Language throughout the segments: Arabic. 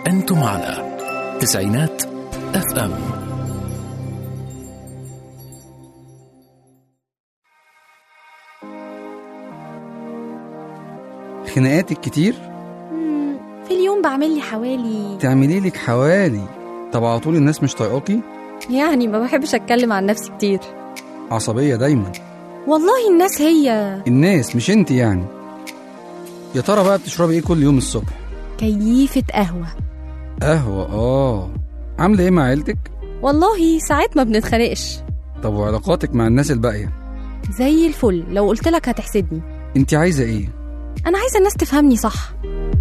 أنتم على تسعينات FM. خناقاتك كتير؟ في اليوم بعمل لي حوالي. تعملي لك حوالي؟ طب على طول الناس مش طايقاكي؟ يعني ما بحبش اتكلم عن نفسي كتير. عصبية دايما؟ والله الناس هي الناس مش انت يعني. يا ترى بقى بتشربي ايه كل يوم الصبح؟ كيفة قهوة. قهوة عاملة ايه مع عيلتك؟ والله ساعات ما بنتخانقش. طب وعلاقاتك مع الناس الباقية؟ زي الفل، لو قلت لك هتحسدني. انت عايزة ايه؟ انا عايزة الناس تفهمني صح.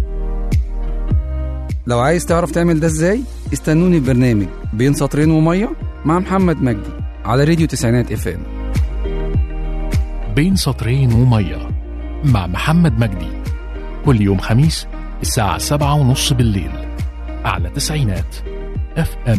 لو عايز تعرف تعمل ده ازاي، استنوني في برنامج بين سطرين ومية مع محمد مجدي على راديو تسعينات FM. بين سطرين ومية مع محمد مجدي كل يوم خميس الساعة 7:30 بالليل على تسعينات FM.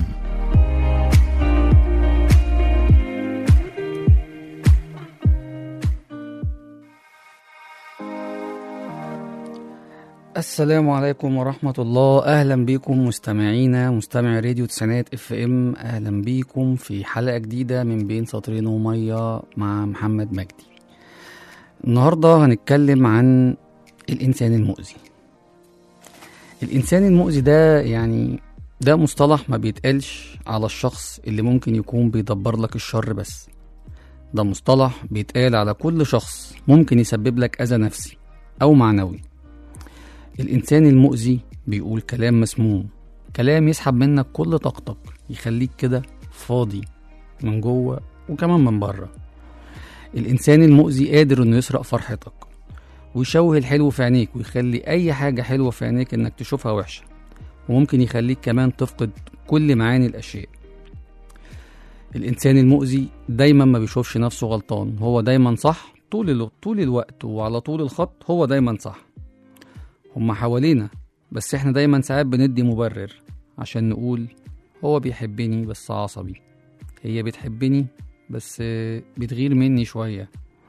السلام عليكم ورحمة الله. أهلا بيكم مستمعينا مستمع راديو تسعينات FM. أهلا بيكم في حلقة جديدة من بين سطرين ومية مع محمد مجدي. النهاردة هنتكلم عن الإنسان المؤذي. الإنسان المؤذي ده يعني ده مصطلح ما بيتقالش على الشخص اللي ممكن يكون بيدبر لك الشر بس. ده مصطلح بيتقال على كل شخص ممكن يسبب لك أذى نفسي أو معنوي. الإنسان المؤذي بيقول كلام مسموم، كلام يسحب منك كل طاقتك، يخليك كده فاضي من جوه وكمان من بره. الإنسان المؤذي قادر إنه يسرق فرحتك ويشوه الحلو في عينيك ويخلي أي حاجة حلوة في عينيك إنك تشوفها وحشة، وممكن يخليك كمان تفقد كل معاني الأشياء. الإنسان المؤذي دايما ما بيشوفش نفسه غلطان، هو دايما صح طول الوقت وعلى طول الخط، هو دايما صح. هما حوالينا بس احنا دايما ساعات بندي مبرر عشان نقول هو بيحبني بس عصبي، هي بتحبني بس بتغير مني شوية.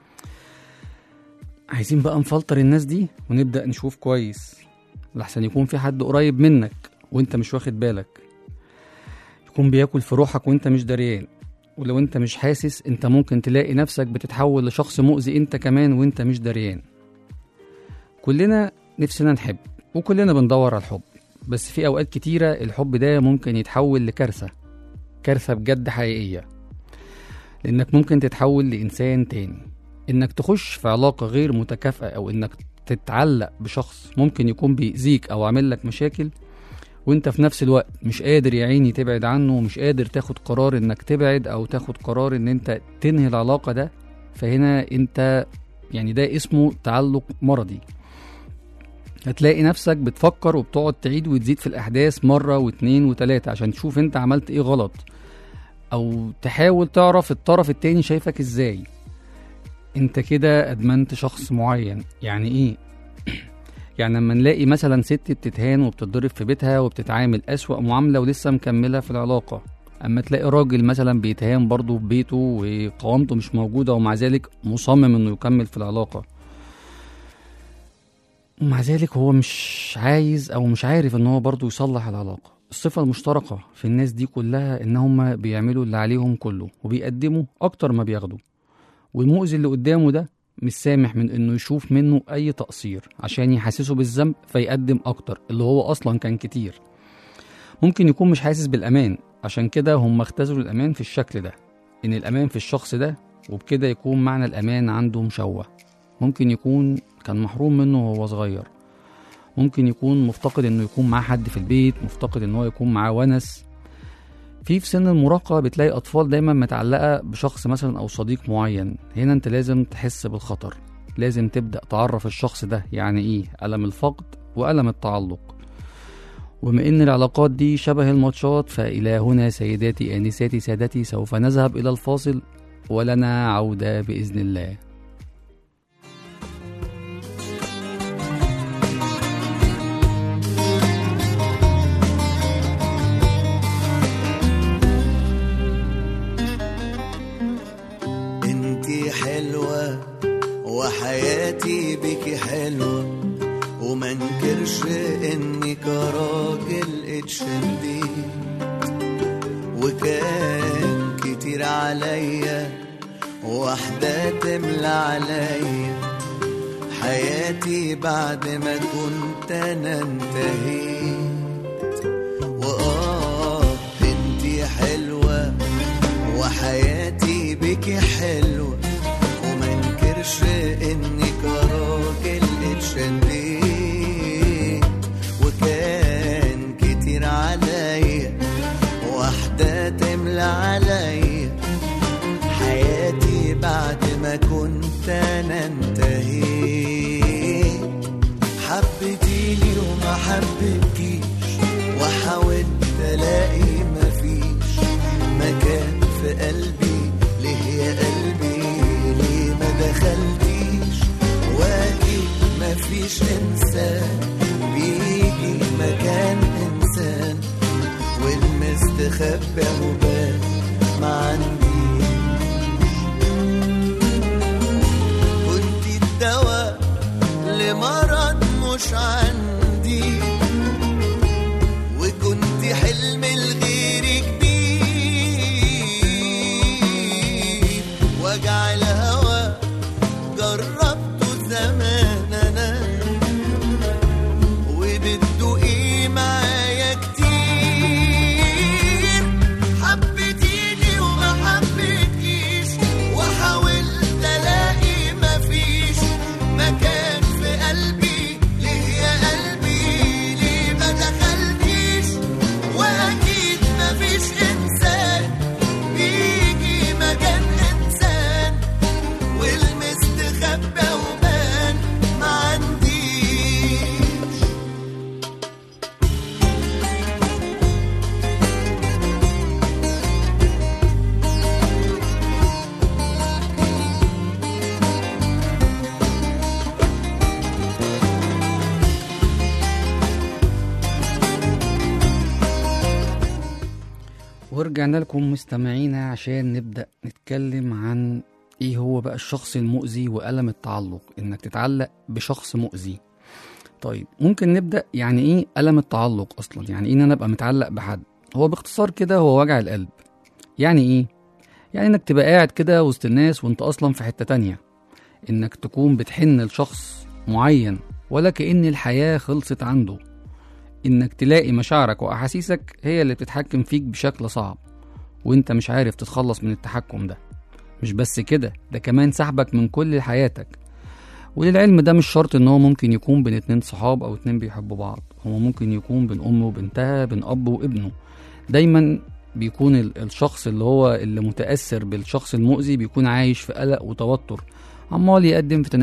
عايزين بقى نفلتر الناس دي ونبدأ نشوف كويس، لحسن يكون في حد قريب منك وانت مش واخد بالك، يكون بياكل في روحك وانت مش دريان. ولو انت مش حاسس انت ممكن تلاقي نفسك بتتحول لشخص مؤذي انت كمان وانت مش دريان. كلنا نفسنا نحب وكلنا بندور على الحب، بس في أوقات كتيرة الحب ده ممكن يتحول لكارثة، كارثة بجد حقيقية، لأنك ممكن تتحول لإنسان تاني. إنك تخش في علاقة غير متكافئة أو إنك تتعلق بشخص ممكن يكون بيأذيك أو عامل لك مشاكل، وإنت في نفس الوقت مش قادر يا عيني تبعد عنه ومش قادر تاخد قرار إنك تبعد أو تاخد قرار إن إنت تنهي العلاقة ده. فهنا إنت يعني ده اسمه تعلق مرضي. هتلاقي نفسك بتفكر وبتقعد تعيد وتزيد في الأحداث مرة واتنين وتلاتة عشان تشوف انت عملت ايه غلط، او تحاول تعرف الطرف التاني شايفك ازاي. انت كده ادمنت شخص معين. يعني ايه؟ يعني لما نلاقي مثلا ست بتتهان وبتتضرب في بيتها وبتتعامل أسوأ معاملة ولسه مكملة في العلاقة، اما تلاقي راجل مثلا بيتهان برضه في بيته وقوامته مش موجودة ومع ذلك مصمم انه يكمل في العلاقة، ومع ذلك هو مش عايز او مش عارف ان هو برضو يصلح العلاقة. الصفة المشتركة في الناس دي كلها ان هم بيعملوا اللي عليهم كله وبيقدموا اكتر ما بياخدوا، والمؤذي اللي قدامه ده مش سامح من انه يشوف منه اي تقصير عشان يحسسه بالذنب فيقدم اكتر اللي هو اصلا كان كتير. ممكن يكون مش حاسس بالامان، عشان كده هم اختزلوا الامان في الشكل ده، ان الامان في الشخص ده، وبكده يكون معنى الامان عنده مشوه. ممكن يكون كان محروم منه وهو صغير، ممكن يكون مفتقد انه يكون معاه حد في البيت، مفتقد انه يكون معاه ونس. في سن المراهقة بتلاقي اطفال دايما متعلقة بشخص مثلا او صديق معين. هنا انت لازم تحس بالخطر، لازم تبدأ تعرف الشخص ده يعني ايه ألم الفقد وألم التعلق. وبما ان العلاقات دي شبه الماتشات، فإلى هنا سيداتي آنساتي سادتي سوف نذهب إلى الفاصل ولنا عودة بإذن الله. وحياتي بيكي حلوة وما انكرش انك راجل اتشديت وكان كتير عليا واحدة تملى عليا حياتي بعد ما كنت انا انتهيت. انتي حلوة وحياتي بيكي حلوة وما انكرش انك راجل اتشديت وكان كتير عليا واحدة تملى عليا حياتي بعد ما كنت انا انتهيت. حبيتيني وما حبيتكيش وحاولت الاقي مفيش مكان في قلبي. ليه يا قلبي ليه ما دخلتيش؟ واكيد مفيش انسان بيجي مكان انسان والمستخبى وبان ما عنديش. كنتي الدواء لمرض مش عندي وكنتي حلم الغير كبير. وجع الهوى جربته زمان انا وبتدوقي معايا كتير. حبيتيني وما حبيتكيش وحاولت الاقي مفيش مكان في قلبي. ليه يا قلبي ليه ما دخلتيش؟ واكيد مفيش انسان بيجي مكان انسان والمستخبى وبان ما عنديش. ورجعنا لكم مستمعينا عشان نبدأ نتكلم عن ايه هو بقى الشخص المؤذي وألم التعلق، انك تتعلق بشخص مؤذي. طيب ممكن نبدأ يعني ايه ألم التعلق اصلا؟ يعني ايه ان انا ابقى متعلق بحد؟ هو باختصار كده هو وجع القلب. يعني ايه؟ يعني انك تبقى قاعد كده وسط الناس وانت اصلا في حتة تانية، انك تكون بتحن لشخص معين ولا كأن الحياة خلصت عنده، انك تلاقي مشاعرك واحاسيسك هي اللي بتتحكم فيك بشكل صعب وانت مش عارف تتخلص من التحكم ده. مش بس كده، ده كمان سحبك من كل حياتك. وللعلم ده مش شرط ان هو ممكن يكون بين 2 صحاب او 2 بيحبوا بعض، هو ممكن يكون بين ام وبنتها، بين اب وابنه. دايما بيكون الشخص اللي متأثر بالشخص المؤذي بيكون عايش في قلق وتوتر، عمال يقدم في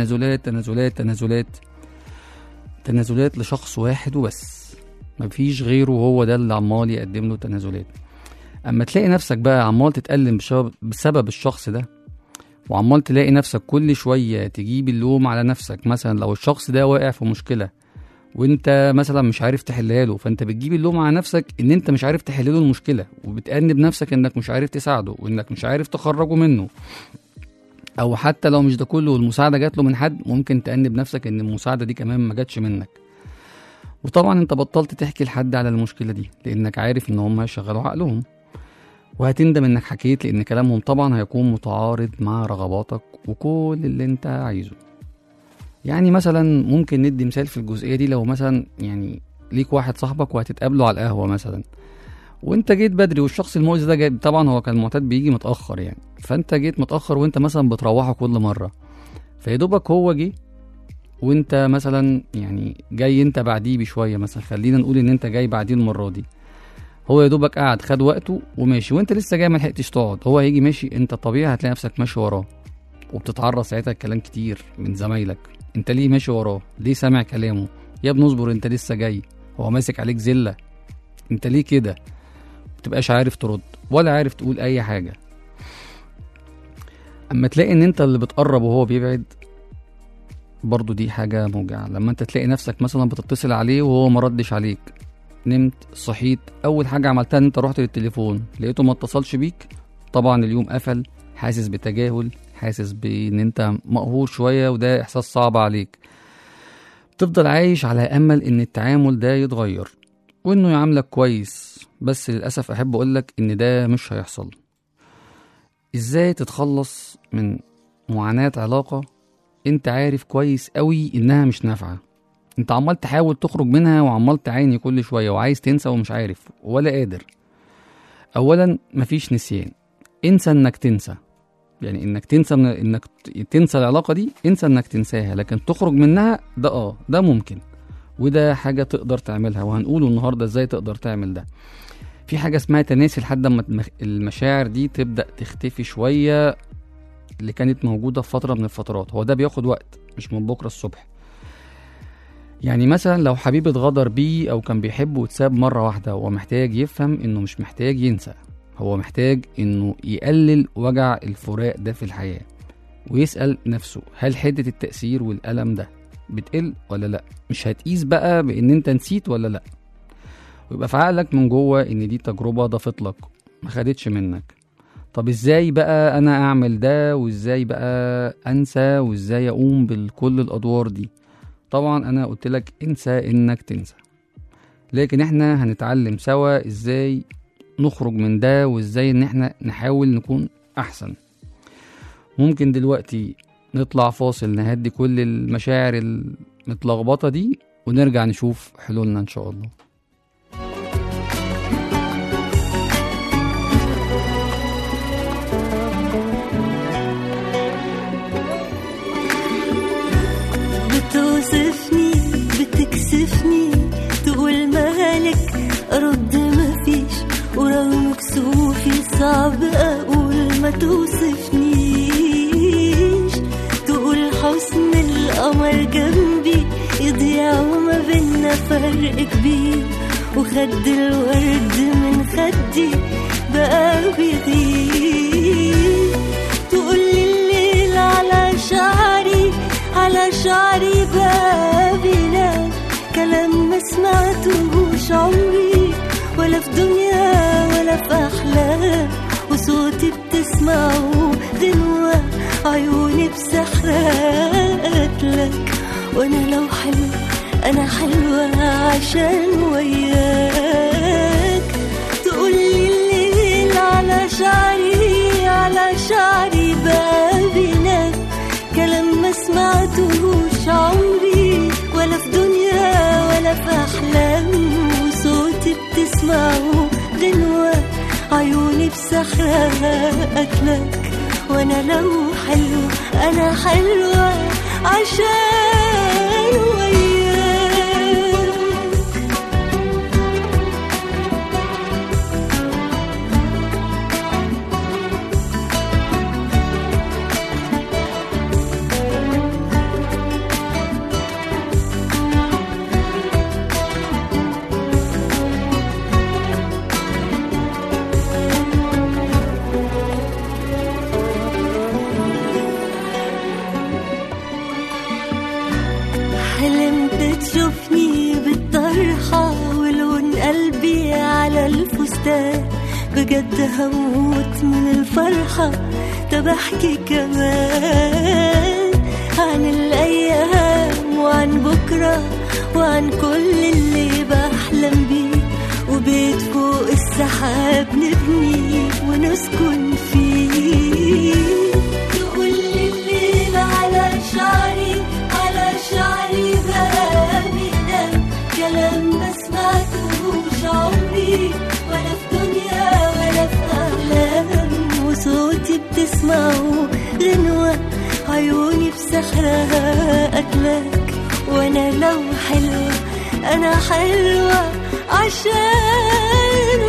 تنازلات لشخص واحد وبس، مفيش غيره، هو ده اللي عمال يقدم له تنازلات. اما تلاقي نفسك بقى عمال تتألم بسبب الشخص ده، وعمال تلاقي نفسك كل شوية تجيب اللوم على نفسك. مثلا لو الشخص ده واقع في مشكلة وانت مثلا مش عارف تحلها له، فانت بتجيب اللوم على نفسك ان انت مش عارف تحل له المشكلة، وبتأنب نفسك انك مش عارف تساعده وانك مش عارف تخرجه منه. او حتى لو مش ده كله والمساعدة جات له من حد، ممكن تأنب نفسك ان المساعدة دي كمان ما جاتش منك. وطبعا انت بطلت تحكي لحد على المشكلة دي لانك عارف ان هم هيشغلوا عقلهم، وهتندم انك حكيت لان كلامهم طبعا هيكون متعارض مع رغباتك وكل اللي انت عايزه. يعني مثلا ممكن ندي مثال في الجزئية دي. لو مثلا يعني ليك واحد صاحبك وهتتقابلوا على القهوة مثلا، وانت جيت بدري والشخص المؤذي ده جاي، طبعا هو كان معتاد بيجي متأخر يعني، فانت جيت متأخر وانت مثلا بتروحه كل مرة، فيدوبك هو جه وانت مثلا يعني جاي انت بعديه بشوية، مثلا خلينا نقول ان انت جاي بعديه المرة دي، هو يدوبك قاعد خد وقته وماشي، وانت لسه جاي ملحقتش تقعد، هو هيجي ماشي، انت طبيعي هتلاقي نفسك ماشي وراه، وبتتعرض ساعتها كلام كتير من زمايلك. انت ليه ماشي وراه؟ ليه سامع كلامه؟ يا ابني اصبر، انت لسه جاي، هو ماسك عليك زلة، انت ليه كده؟ متبقاش عارف ترد ولا عارف تقول اي حاجة. اما تلاقي ان انت اللي بتقرب وهو بيبعد، برضو دي حاجة موجعة. لما انت تلاقي نفسك مثلا بتتصل عليه وهو مردش عليك، نمت صحيت اول حاجة عملتها ان انت رحت للتليفون لقيته ما اتصلش بيك، طبعا اليوم قفل، حاسس بتجاهل، حاسس بان انت مقهور شوية، وده احساس صعب عليك. تفضل عايش على امل ان التعامل ده يتغير، وإنه يعاملك كويس، بس للأسف أحب أقولك إن ده مش هيحصل. إزاي تتخلص من معاناة علاقة أنت عارف كويس قوي إنها مش نافعة؟ أنت عمال تحاول تخرج منها وعمال تعاني كل شوية وعايز تنسى ومش عارف ولا قادر. أولا مفيش نسيان، انسى إنك تنسى، يعني إنك تنسى إنك تنسى العلاقة دي، انسى إنك تنساها، لكن تخرج منها ده ممكن، وده حاجة تقدر تعملها، وهنقوله النهاردة إزاي تقدر تعمل ده. في حاجة اسمها تناسي لحد ما المشاعر دي تبدأ تختفي شوية اللي كانت موجودة في فترة من الفترات. هو ده بياخد وقت، مش من بكرة الصبح. يعني مثلا لو حبيب اتغدر بيه أو كان بيحبه واتساب مرة واحدة، هو محتاج يفهم إنه مش محتاج ينسى، هو محتاج إنه يقلل وجع الفراق ده في الحياة، ويسأل نفسه هل حدة التأثير والألم ده بتقل ولا لأ؟ مش هتقيس بقى بإن أنت نسيت ولا لأ، ويبقى في عقلك من جوه إن دي تجربة ضافت لك ما خدتش منك. طب إزاي بقى أنا أعمل ده، وإزاي بقى أنسى، وإزاي أقوم بكل الأدوار دي؟ طبعا أنا قلت لك انسى إنك تنسى، لكن إحنا هنتعلم سوا إزاي نخرج من ده، وإزاي إن إحنا نحاول نكون أحسن. ممكن دلوقتي نطلع فاصل نهدي كل المشاعر المتلخبطة دي، ونرجع نشوف حلولنا إن شاء الله. بتوصفني بتكسفني تقول مالك أرد مفيش، ورغم كسوفي صعب أقول ما توصفنيش. تقول حسن القمر جنبي يضيع وما بينا فرق كبير، وخد الورد من خدي بقى بيغير. تقولي الليل على شعري على شعري بقى بينام، كلام ما سمعتهوش عمري ولا في دنيا ولا في أحلام، وصوتي بتسمعه غنوة عيوني بسحرات لك. وأنا لو حلو أنا حلوة عشان وياك. تقولي الليل على شعري على شعري بقى بينام، كلام ما سمعتهوش عمري ولا في دنيا ولا في أحلام، وصوتي بتسمعه غنوة عيوني بسحرها أكلك. وأنا لو حلو أنا حلوة عشان وياك. حلمت تشوفني بالطرحة ولون قلبي على الفستان، بجد هموت من الفرحة. طب احكي كمان عن الأيام وعن بكرة وعن كل اللي بحلم بيه، وبيت فوق السحاب نبني ونسكن فيه. تقولي الليل على شعري على شعري بقى بينام، كلام ما سمعتهوش عمري ولا في دنيا ولا في أحلام، وصوتي بتسمعه غنوة عيوني بسحرها أكلك. وأنا لو حلوة أنا حلوة عشان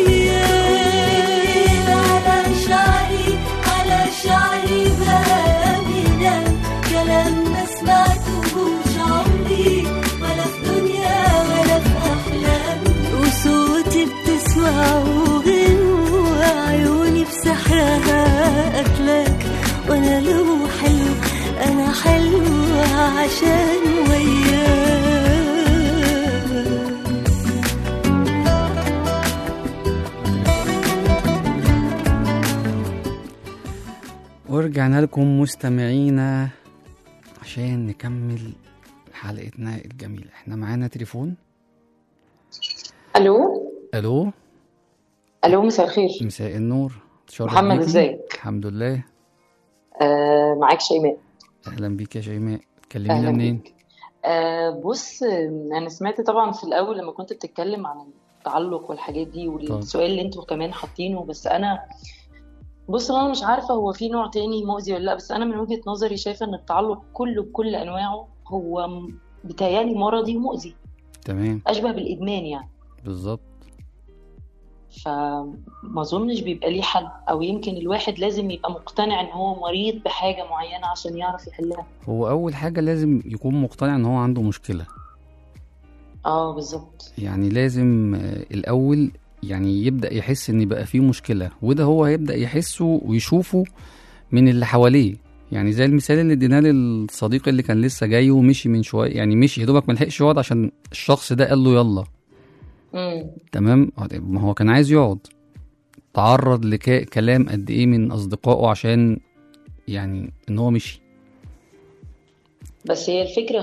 وياك. على شعري على شعري بقى بينام، كلام ما سمعتهوش عمري ولا في دنيا ولا في أحلام، وصوتي بتسمعه غنوة عيوني بسحرها أكلك. وأنا لو حلو أنا حلوة عشان وياك. ورجعنا لكم مستمعينا عشان نكمل حلقتنا الجميلة. احنا معانا تليفون. الو الو. الو، مساء الخير. مساء النور. تشرف محمد، بيكي. ازيك؟ الحمد لله. معاك شيماء. اهلا بيك يا شيماء، تكلمينا اهلا منين؟ بيك. بص، انا سمعت طبعا في الاول لما كنت بتتكلم عن التعلق والحاجات دي طب والسؤال اللي انتوا كمان حاطينه، بس انا بص، انا مش عارفه هو في نوع تاني مؤذي ولا لا، بس انا من وجهة نظري شايفه ان التعلق كله بكل انواعه هو بيتهيألي مرضي ومؤذي، تمام، اشبه بالادمان يعني. بالظبط. فما اظنش بيبقى ليه حل، او يمكن الواحد لازم يبقى مقتنع ان هو مريض بحاجه معينه عشان يعرف يحلها. هو اول حاجه لازم يكون مقتنع ان هو عنده مشكله. بالظبط. يعني لازم الاول يعني يبدا يحس ان بقى فيه مشكله، وده هو هيبدا يحسه ويشوفه من اللي حواليه. يعني زي المثال اللي اديناه للصديق اللي كان لسه جاي ومشي من شويه، يعني مشي يا دوبك ملحقش يقعد عشان الشخص ده قال له يلا. تمام، ما هو كان عايز يقعد، تعرض لكلام قد ايه من اصدقائه عشان يعني ان هو مشي. بس هي الفكرة،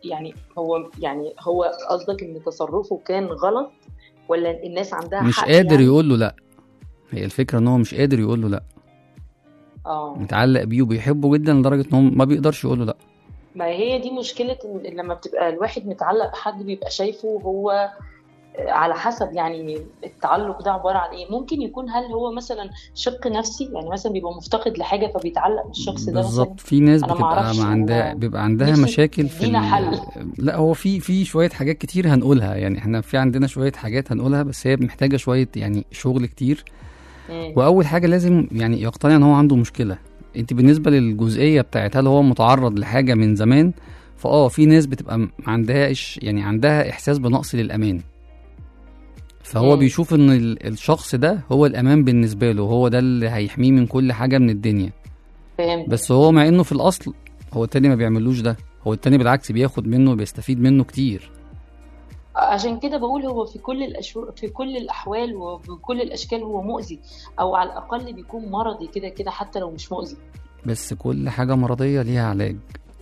هو قصدك ان تصرفه كان غلط ولا الناس عندها مش حق قادر يعني؟ يقول له لا. هي الفكره ان هو مش قادر يقول له لا، متعلق بيه وبيحبه جدا لدرجه ان هو ما بيقدرش يقول له لا. ما هي دي مشكلة، إن لما بتبقى الواحد متعلق بحد بيبقى شايفه هو على حسب يعني التعلق ده عبارة عن ايه. ممكن يكون هل هو مثلا شق نفسي، يعني مثلا بيبقى مفتقد لحاجة فبيتعلق بالشخص ده مثلا. بالظبط. في ناس انا بتبقى معرفش، بيبقى عندها نفسي مشاكل في تدينا حل. لا، هو في شويه حاجات كتير هنقولها، يعني احنا في عندنا شويه حاجات هنقولها، بس هي محتاجه شويه يعني شغل كتير. واول حاجه لازم يعني يقتنع ان هو عنده مشكله. انت بالنسبه للجزئيه بتاعت هل هو متعرض لحاجه من زمان، في ناس بتبقى ما عندهاش، يعني عندها احساس بنقص للامان، فهو بيشوف ان الشخص ده هو الامان بالنسبه له، هو ده اللي هيحميه من كل حاجه من الدنيا. فهمت. بس هو مع انه في الاصل هو التاني ما بيعملوش ده، هو التاني بالعكس بياخد منه وبيستفيد منه كتير. عشان كده بقول هو في كل الأحوال وبكل الأشكال هو مؤذي، أو على الأقل بيكون مرضي كده كده حتى لو مش مؤذي. بس كل حاجة مرضية ليها علاج.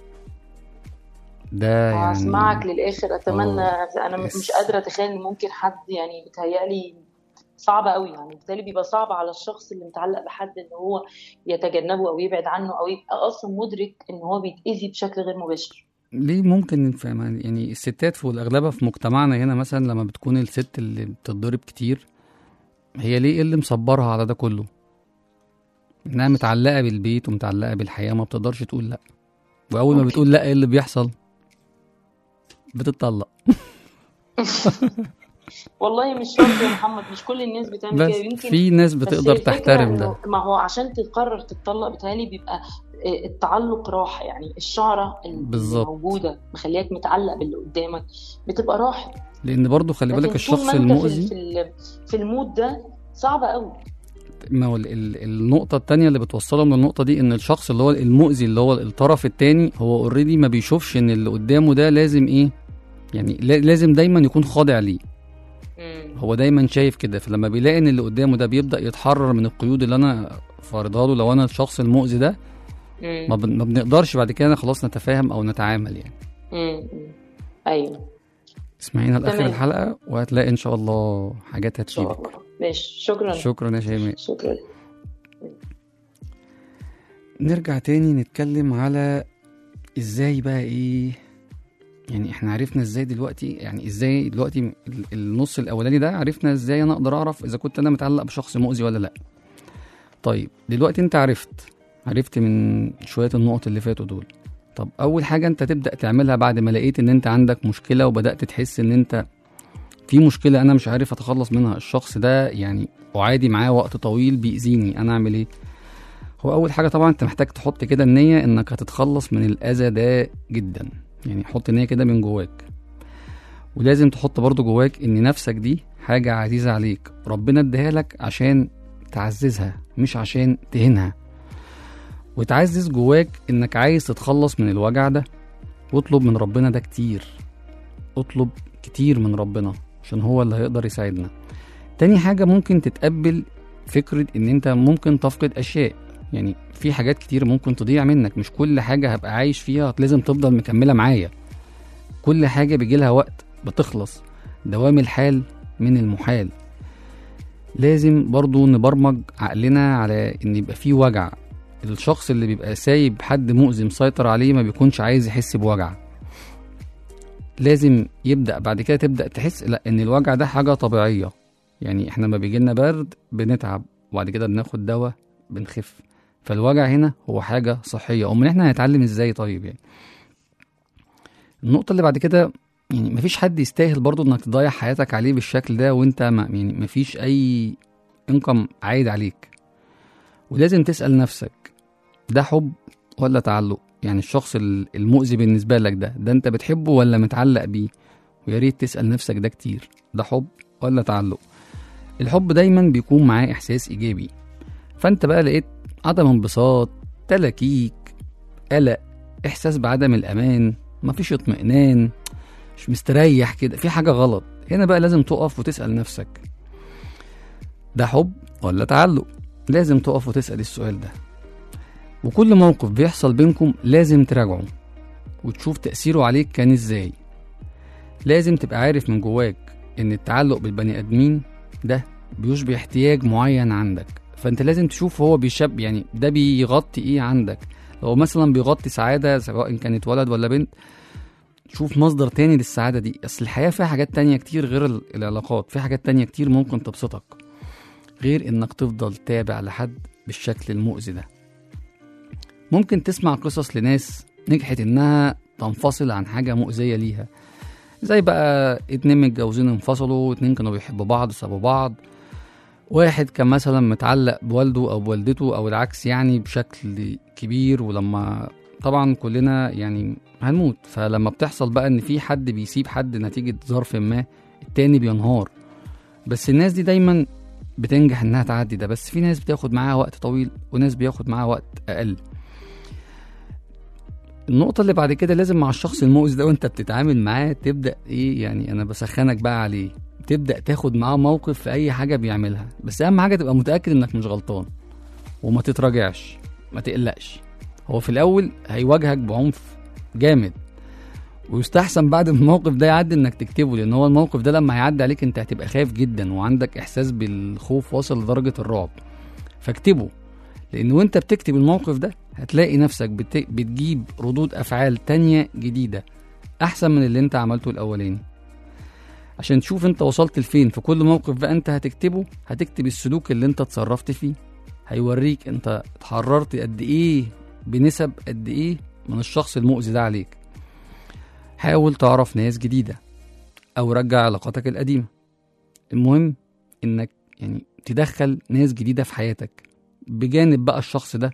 ده يعني هسمعك للآخر. أتمنى. أنا مش قادرة أتخيل إن ممكن حد، يعني بتهيألي صعبة قوي، يعني بالتالي بيبقى صعب على الشخص اللي متعلق بحد إن هو يتجنبه أو يبعد عنه أو يبقى أصلا مدرك إن هو بيتأذي بشكل غير مباشر. ليه ممكن نفهم؟ يعني الستات والأغلبها في مجتمعنا هنا مثلا لما بتكون الست اللي بتتضرب كتير، هي ليه اللي مصبرها على ده كله؟ إنها متعلقة بالبيت ومتعلقة بالحياة، ما بتقدرش تقول لأ، وأول ما بتقول لأ إيه اللي بيحصل؟ بتتطلق. والله مش شرط يا محمد، مش كل الناس بتعمل كده، يمكن في ناس بتقدر تحترم ده. ما هو عشان تقرر تتطلق بتهيألي بيبقى التعلق راحة، يعني الشعرة اللي موجودة مخليك متعلق باللي قدامك بتبقى راحة. لأن برضو خلي بالك الشخص المؤذي في المود ده صعب قوي. ما هو النقطة التانية اللي بتوصلهم للنقطة دي، ان الشخص اللي هو المؤذي اللي هو الطرف التاني هو اوريدي ما بيشوفش ان اللي قدامه ده لازم ايه، يعني لازم دايما يكون خاضع ليه. هو دايما شايف كده، فلما بيلاقي ان اللي قدامه ده بيبدأ يتحرر من القيود اللي انا فارضها له، لو انا الشخص المؤذي ده ما بنقدرش بعد كده خلاص نتفاهم او نتعامل يعني. ايوه. اسمعينا لاخر الحلقة وهتلاقي ان شاء الله حاجات هتفيدك. ماشي، شكرا يا شيماء. شكرا. نرجع تاني نتكلم على ازاي بقى ايه، يعني احنا عرفنا ازاي دلوقتي، يعني ازاي دلوقتي النص الاولاني ده عرفنا ازاي انا اقدر اعرف اذا كنت انا متعلق بشخص مؤذي ولا لا. طيب دلوقتي انت عرفت من شوية النقط اللي فاتوا دول. طب اول حاجة انت تبدأ تعملها بعد ما لقيت ان انت عندك مشكلة وبدأت تحس ان انت في مشكلة انا مش عارف اتخلص منها، الشخص ده يعني وعادي معاه وقت طويل بيأذيني، انا اعمل ايه؟ هو اول حاجة طبعا انت محتاج تحط كده النية انك هتتخلص من الاذى ده جدا، يعني حط النية كده من جواك. ولازم تحط برضو جواك ان نفسك دي حاجة عزيزة عليك، ربنا اديها لك عشان تعززها مش عشان تهينها. وتعزز جواك انك عايز تتخلص من الوجع ده، واطلب من ربنا ده كتير، اطلب كتير من ربنا عشان هو اللي هيقدر يساعدنا. تاني حاجة ممكن تتقبل فكرة ان انت ممكن تفقد اشياء، يعني في حاجات كتير ممكن تضيع منك، مش كل حاجة هبقى عايش فيها لازم تفضل مكملة معايا، كل حاجة بيجيلها وقت بتخلص، دوام الحال من المحال. لازم برضو نبرمج عقلنا على ان يبقى فيه وجع. الشخص اللي بيبقى سايب حد مؤذي مسيطر عليه ما بيكونش عايز يحس بوجع. لازم يبدأ بعد كده تبدأ تحس لا ان الوجع ده حاجة طبيعية. يعني احنا ما بيجيلنا برد بنتعب وبعد كده بناخد دواء بنخف، فالوجع هنا هو حاجة صحية. امال احنا هنتعلم ازاي؟ طيب يعني النقطة اللي بعد كده، يعني مفيش حد يستاهل برضو انك تضيع حياتك عليه بالشكل ده وانت يعني مفيش اي انكم عايد عليك. ولازم تسأل نفسك ده حب ولا تعلق؟ يعني الشخص المؤذي بالنسبة لك ده انت بتحبه ولا متعلق بيه؟ ويا ريت تسأل نفسك ده كتير، ده حب ولا تعلق؟ الحب دايما بيكون معاه احساس ايجابي، فانت بقى لقيت عدم انبساط، تلاكيك، قلق، احساس بعدم الامان، مفيش اطمئنان، مش مستريح كده، في حاجة غلط. هنا بقى لازم تقف وتسأل نفسك ده حب ولا تعلق؟ لازم تقف وتسأل السؤال ده. وكل موقف بيحصل بينكم لازم تراجعه وتشوف تأثيره عليك كان ازاي. لازم تبقى عارف من جواك ان التعلق بالبني ادمين ده بيشبه احتياج معين عندك، فانت لازم تشوف هو يعني ده بيغطي ايه عندك. لو مثلا بيغطي سعادة سواء كانت ولد ولا بنت، شوف مصدر تاني للسعادة دي. اصل الحياة فيها حاجات تانية كتير غير العلاقات، في حاجات تانية كتير ممكن تبسطك غير انك تفضل تابع لحد بالشكل المؤذي ده. ممكن تسمع قصص لناس نجحت انها تنفصل عن حاجة مؤذية ليها، زي بقى 2 متجوزين انفصلوا، 2 كانوا بيحبوا بعض سابوا بعض، واحد كان مثلا متعلق بوالده او بوالدته او العكس يعني بشكل كبير، ولما طبعا كلنا يعني هنموت، فلما بتحصل بقى ان في حد بيسيب حد نتيجة ظرف ما، التاني بينهار. بس الناس دي دايما بتنجح انها تعدي ده، بس في ناس بتاخد معاها وقت طويل وناس بياخد معاها وقت اقل. النقطة اللي بعد كده، لازم مع الشخص المؤذي ده وانت بتتعامل معاه تبدأ ايه، يعني انا بسخنك بقى عليه، تبدأ تاخد معاه موقف في اي حاجة بيعملها، بس اهم حاجة تبقى متأكد انك مش غلطان وما تتراجعش، ما تقلقش. هو في الاول هيواجهك بعنف جامد، ويستحسن بعد الموقف ده يعدي انك تكتبه، لان هو الموقف ده لما هيعدي عليك انت هتبقى خايف جدا وعندك احساس بالخوف واصل لدرجة الرعب، فاكتبه. لان وانت بتكتب الموقف ده هتلاقي نفسك بتجيب ردود افعال تانية جديدة احسن من اللي انت عملته الاولاني، عشان تشوف انت وصلت لفين. في كل موقف بقى انت هتكتبه، هتكتب السلوك اللي انت اتصرفت فيه، هيوريك انت اتحررت قد ايه، بنسب قد ايه من الشخص المؤذي ده عليك. حاول تعرف ناس جديدة او رجع علاقاتك القديمة. المهم انك يعني تدخل ناس جديدة في حياتك بجانب بقى الشخص ده.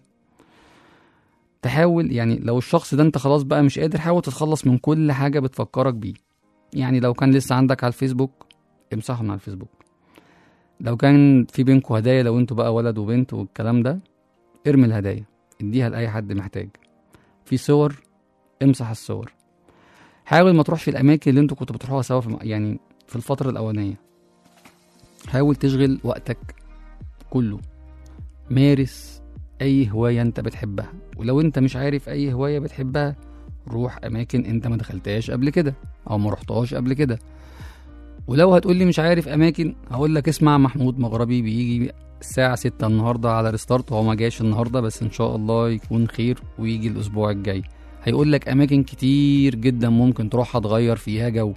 تحاول يعني لو الشخص ده انت خلاص بقى مش قادر، حاول تتخلص من كل حاجة بتفكرك بيه. يعني لو كان لسه عندك على الفيسبوك امسحه من على الفيسبوك، لو كان في بينكوا هدايا لو انتوا بقى ولد وبنت والكلام ده ارمي الهدايا، اديها لأي حد محتاج. في صور امسح الصور. حاول ما تروحش الأماكن اللي انتوا كنتوا بتروحوها سوا يعني في الفترة الأولانية. حاول تشغل وقتك كله، مارس أي هواية انت بتحبها، ولو انت مش عارف أي هواية بتحبها روح أماكن انت ما دخلتهاش قبل كده أو ما رحتهاش قبل كده. ولو هتقولي مش عارف أماكن، هقولك اسمع محمود مغربي بيجي الساعة 6 النهاردة على ريستارت، وهو ما جاش النهاردة بس إن شاء الله يكون خير ويجي الأسبوع الجاي. هيقولك أماكن كتير جدا ممكن تروحها تغير فيها جو.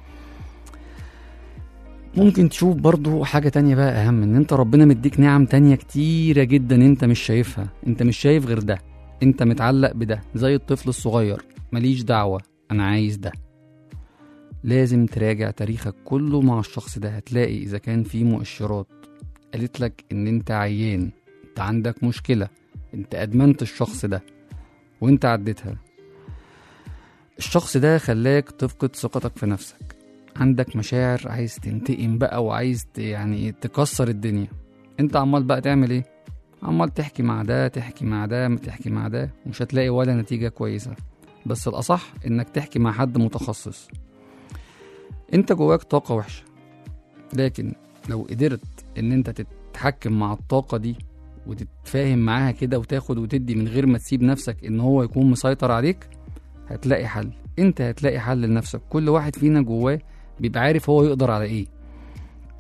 ممكن تشوف برضو حاجة تانية بقى أهم، إن أنت ربنا مديك نعم تانية كتيرة جدا أنت مش شايفها، أنت مش شايف غير ده، أنت متعلق بده زي الطفل الصغير، ماليش دعوة أنا عايز ده. لازم تراجع تاريخك كله مع الشخص ده، هتلاقي إذا كان في مؤشرات قالت لك إن أنت عيان، أنت عندك مشكلة، أنت أدمنت الشخص ده وأنت عديتها. الشخص ده خلاك تفقد ثقتك في نفسك، عندك مشاعر عايز تنتقم بقى وعايز يعني تكسر الدنيا. أنت عمال بقى تعمل إيه؟ عمال تحكي مع ده تحكي مع ده تحكي مع ده، ومش هتلاقي ولا نتيجة كويسة. بس الأصح إنك تحكي مع حد متخصص. انت جواك طاقة وحشة، لكن لو قدرت ان انت تتحكم مع الطاقة دي وتتفاهم معاها كده وتاخد وتدي من غير ما تسيب نفسك ان هو يكون مسيطر عليك، هتلاقي حل. انت هتلاقي حل لنفسك. كل واحد فينا جواه بيبقى عارف هو يقدر على ايه.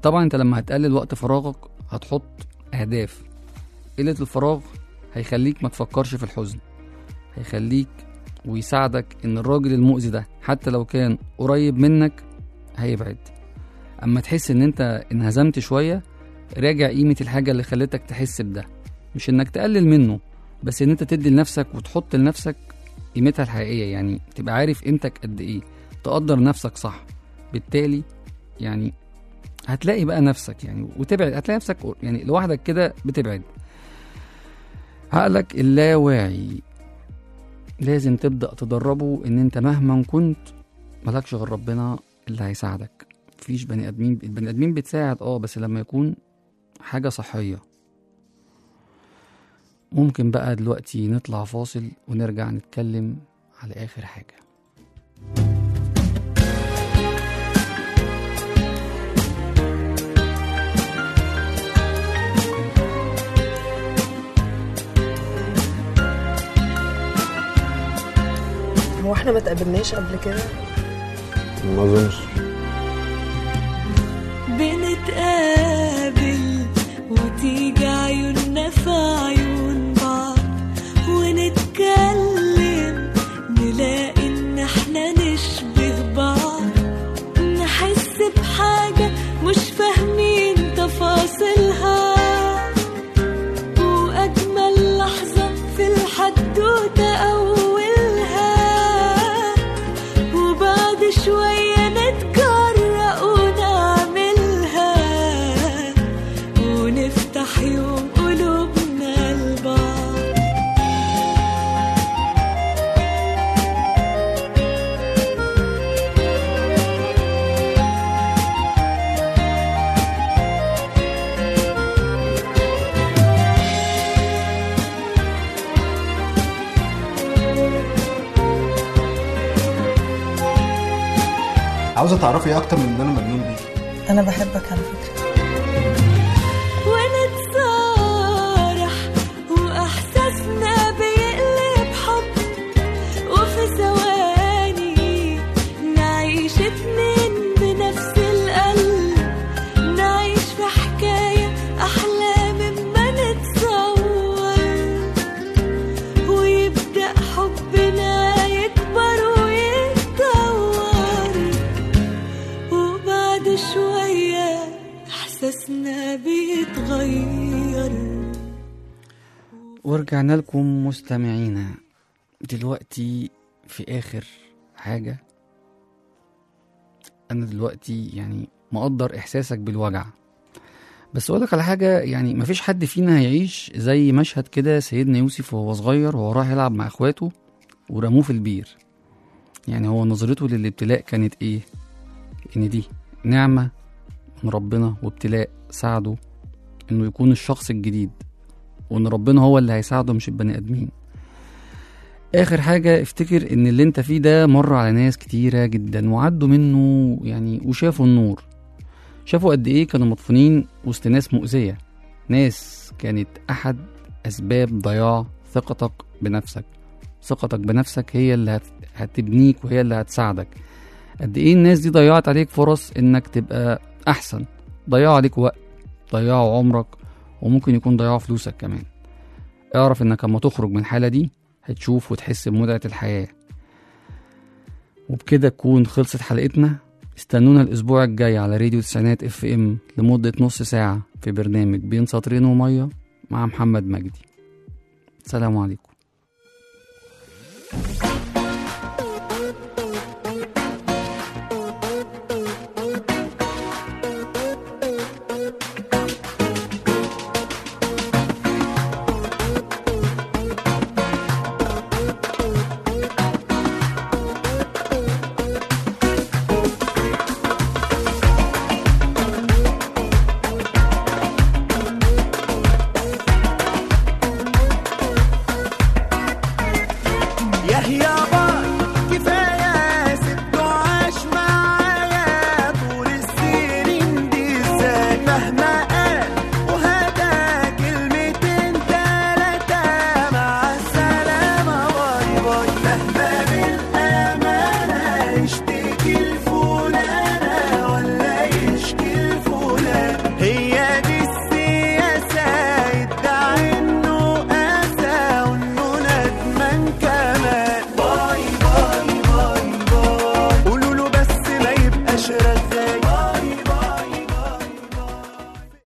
طبعا انت لما هتقلل وقت فراغك هتحط اهداف. قلة الفراغ هيخليك ما تفكرش في الحزن، هيخليك ويساعدك ان الراجل المؤذي ده حتى لو كان قريب منك هيبعد. اما تحس ان انت انهزمت شوية، راجع قيمة الحاجة اللي خلتك تحس بده، مش انك تقلل منه، بس ان انت تدي لنفسك وتحط لنفسك قيمتها الحقيقية. يعني تبقى عارف قيمتك قد ايه، تقدر نفسك صح. بالتالي يعني هتلاقي بقى نفسك يعني وتبعد، هتلاقي نفسك يعني لوحدك كده بتبعد. عقلك اللاواعي لازم تبدأ تدربه ان انت مهما كنت ملكش غير ربنا اللي هيساعدك. مفيش بني ادمين، البني ادمين بتساعد بس لما يكون حاجة صحية. ممكن بقى دلوقتي نطلع فاصل ونرجع نتكلم على آخر حاجة. هو احنا ما تقابلناش قبل كده؟ ما اظنش. بنتقابل وتيجي عيوننا في عيون بعض ونتكلم، نلاقي ان احنا نشبه بعض، نحس بحاجة مش فاهمين تفاصيلها، وأجمل لحظة في الحدوتة أولها، وبعد شوية نتجرأ ونعملها، ونفتح يوم قلوبنا لبعض. عاوزة تعرفي اكتر من ان انا مجنون بيكي. انا بحبك على فكرة. ونتصارح وإحساسنا بيقلب حب، وفي ثواني نعيش اتنين بنفس القلب، نعيش في حكاية أحلى مما نتصور، ويبدأ حبنا يكبر ويتطور، وبعد شوية إحساسنا بيتغير. ورجعنا لكم مستمعينا دلوقتي في آخر حاجة. أنا دلوقتي يعني مقدر إحساسك بالوجع، بس أقولك على حاجة، يعني مفيش حد فينا هيعيش زي مشهد كده سيدنا يوسف وهو صغير وهو راح يلعب مع إخواته ورموه في البير. يعني هو نظرته للابتلاء كانت إيه؟ إن دي نعمة من ربنا وابتلاء ساعده إنه يكون الشخص الجديد، وإن ربنا هو اللي هيساعده مش البني آدمين. آخر حاجة، افتكر إن اللي انت فيه ده مر على ناس كتيرة جدا وعدوا منه يعني وشافوا النور، شافوا قد إيه كانوا مدفونين وسط ناس مؤذية، ناس كانت أحد أسباب ضياع ثقتك بنفسك. ثقتك بنفسك هي اللي هتبنيك وهي اللي هتساعدك. قد إيه الناس دي ضيعت عليك فرص إنك تبقى أحسن، ضيعوا عليك وقت، ضيعوا عمرك، وممكن يكون ضيعوا فلوسك كمان. اعرف إنك لما تخرج من الحالة دي هتشوف وتحس بمتعة الحياة. وبكده تكون خلصت حلقتنا. استنونا الأسبوع الجاي على راديو تسعينات FM لمدة نص ساعة في برنامج بين سطرين ومية مع محمد مجدي. السلام عليكم.